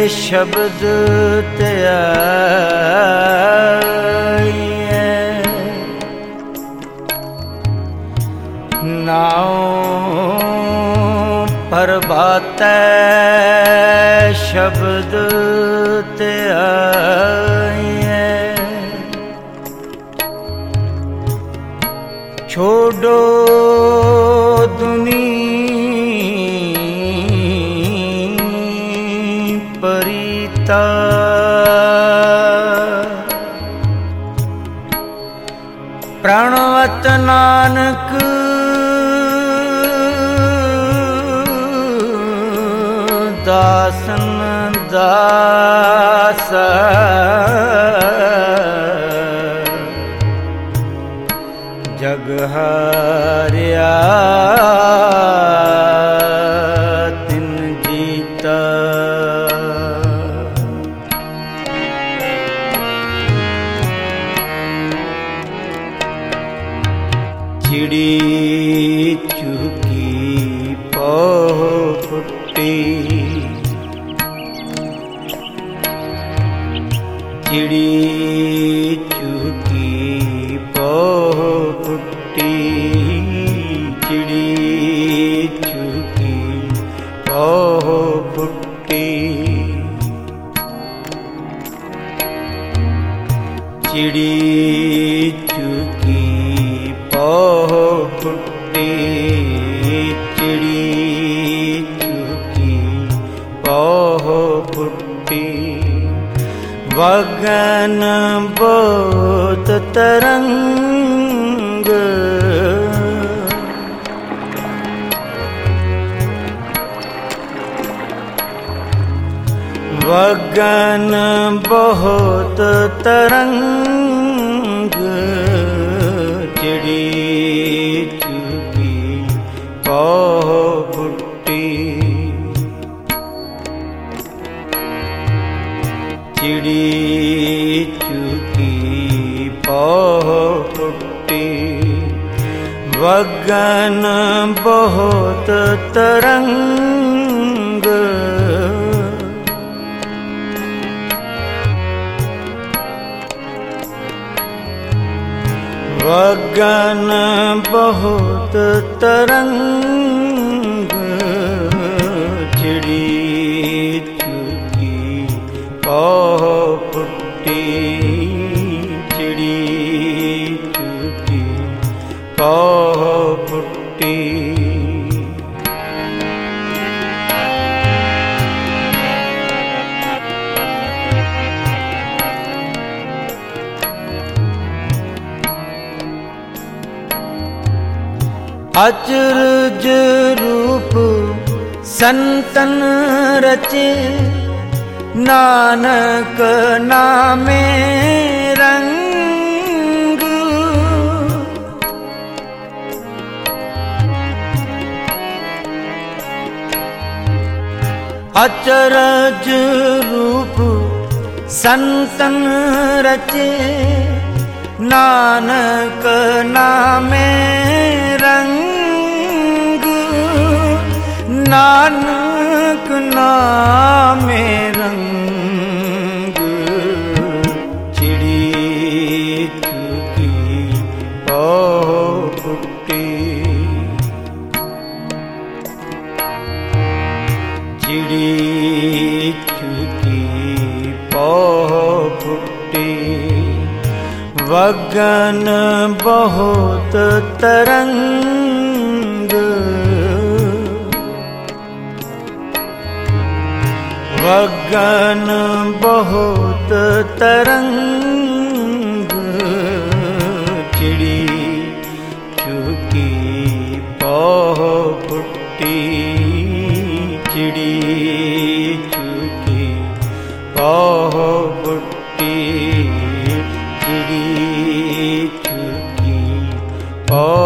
शब्द ते आइए, नाओ प्रभातै शब्द ते आइए। छोड़ो दुनिया परीता, प्रणवत नानक दासन दास। जग हारिया तिन जीता, चिड़ी चुकी पह फुटी, चिड़ी चुकी पह फुटी, चिड़ी चुकी पह फुटी, चिड़ी चुकी पह फुटी, चिड़ी चुकी पह फुटी। वगन बोत तरंग, वगन बहुत तरंग, चिड़ी चुकी पह फुटी, चिड़ी चुकी पह फुटी। वगन बहुत तरंग, वगन बहुत तरंग, चिड़ी चुकी पह फुटी, चिड़ी चुकी पह फुटी। अचरज रूप संतन रचे, नानक नामे रंग। अचरज रूप संतन रचे, नानक नामे रंग। नानक नामे रंग, चिड़ी चुकी पह फुटी, चिड़ी चुकी पह फुटी। वगन बहुत तरंग, वगन बहुत तरंग, चिड़ी चुकी पह फुटी, चिड़ी चुकी पह फुटी, चिड़ी चुकी पह